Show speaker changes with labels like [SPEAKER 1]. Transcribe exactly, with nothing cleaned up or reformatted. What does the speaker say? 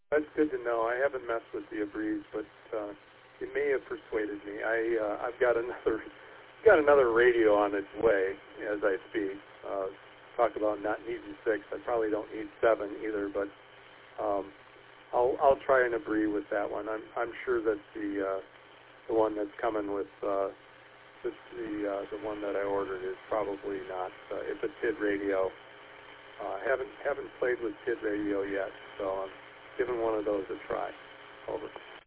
[SPEAKER 1] That's good to know. I haven't messed with the Abreeze, but uh, it may have persuaded me. I uh, I've got another got another radio on its way as I speak. Uh, talk about not needing six. I probably don't need seven either, but um, I'll I'll try an Abreeze with that one. I'm I'm sure that the uh, the one that's coming with uh, the the, uh, the one that I ordered is probably not. Uh, it's a T I D radio. Uh, haven't haven't played with T I D radio yet, so I'm giving one of those a try. Over.